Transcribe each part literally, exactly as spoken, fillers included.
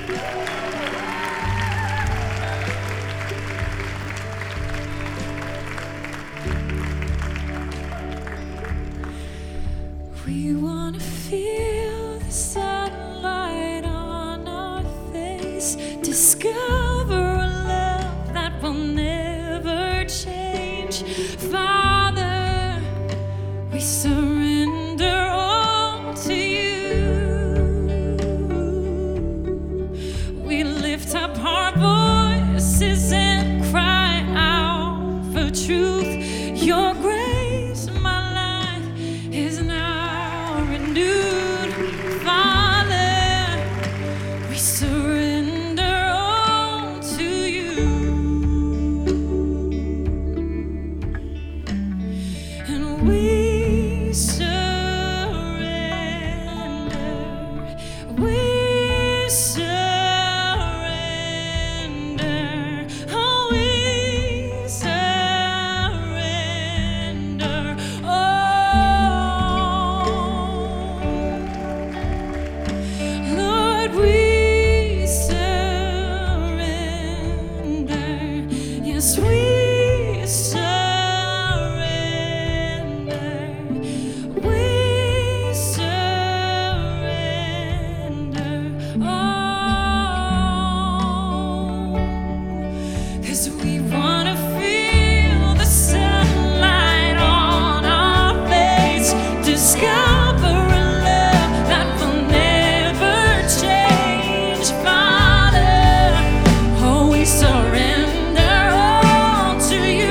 We wanna feel the sunlight on our face, discover a love that will never change. Father, we surrender all to you. We lift up our voices and cry out for truth. Your grace, my life is now renewed. Father, we surrender all to you. And we surrender, we surrender, oh, we surrender all. Lord, we surrender, yes, we surrender, we surrender all. 'Cause we wanna feel the sunlight on our face, discover a love that will never change. Father, oh, we surrender all to you.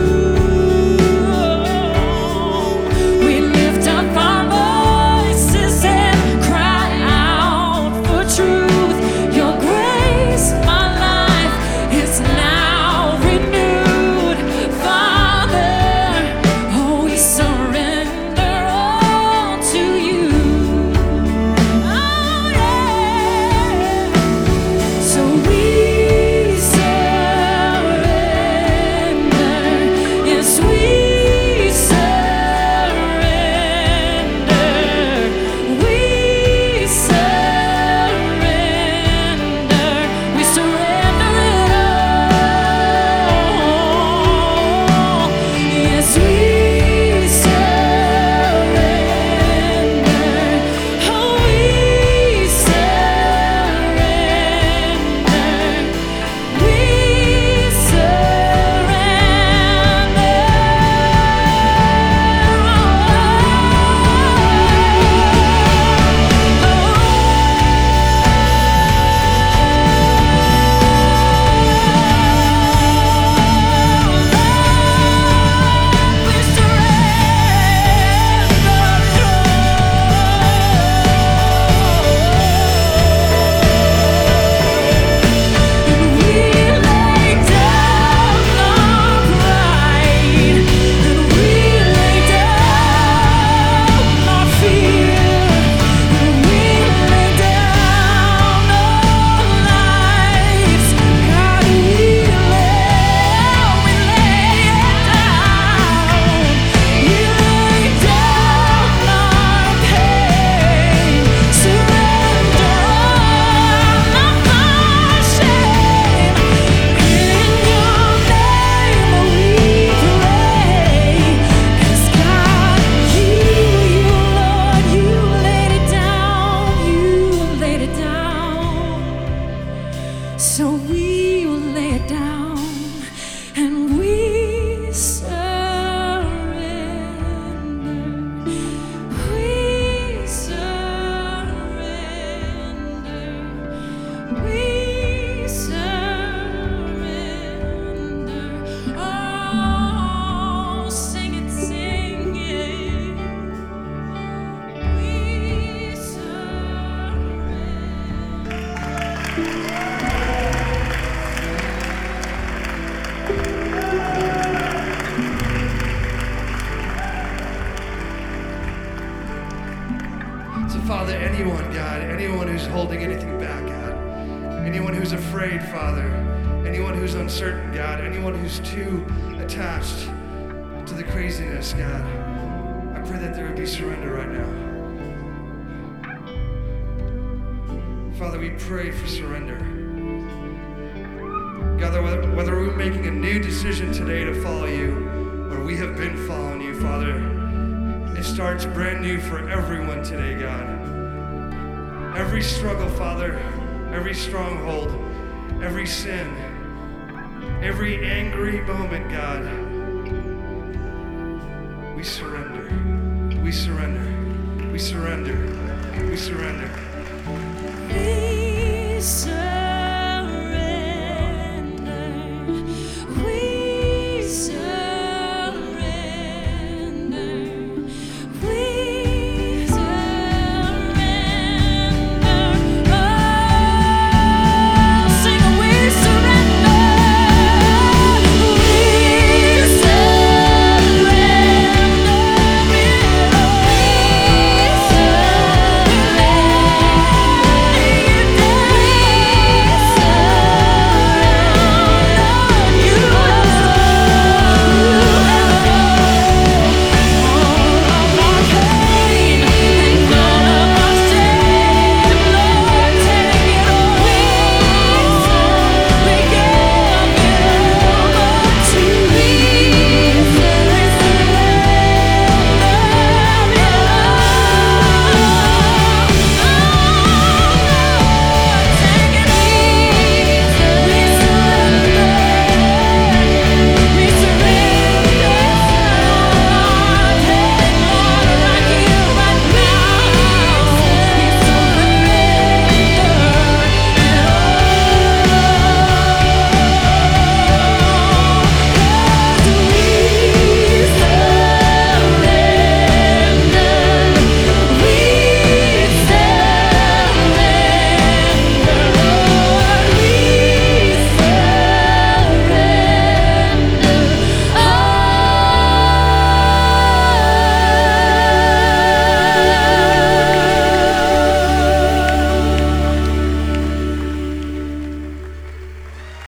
We lift up our voices and cry out for truth. Your grace, my life is now renewed. Father, oh, we surrender all to you. Oh, yeah. So we surrender, yes, we surrender, we surrender, we surrender it all. Yes, we surrender, oh, we surrender, we So we will lay it down and we surrender. We surrender. We surrender. Oh, sing it, sing it. We So, Father, anyone, God, anyone who's holding anything back, God, anyone who's afraid, Father, anyone who's uncertain, God, anyone who's too attached to the craziness, God, I pray that there would be surrender right now. Father, we pray for surrender. God, whether, whether we're making a new decision today to follow you, or we have been following you, Father, it starts brand new for everyone today, God. Every struggle, Father, every stronghold, every sin, every angry moment, God, we surrender. We surrender. We surrender. We surrender. We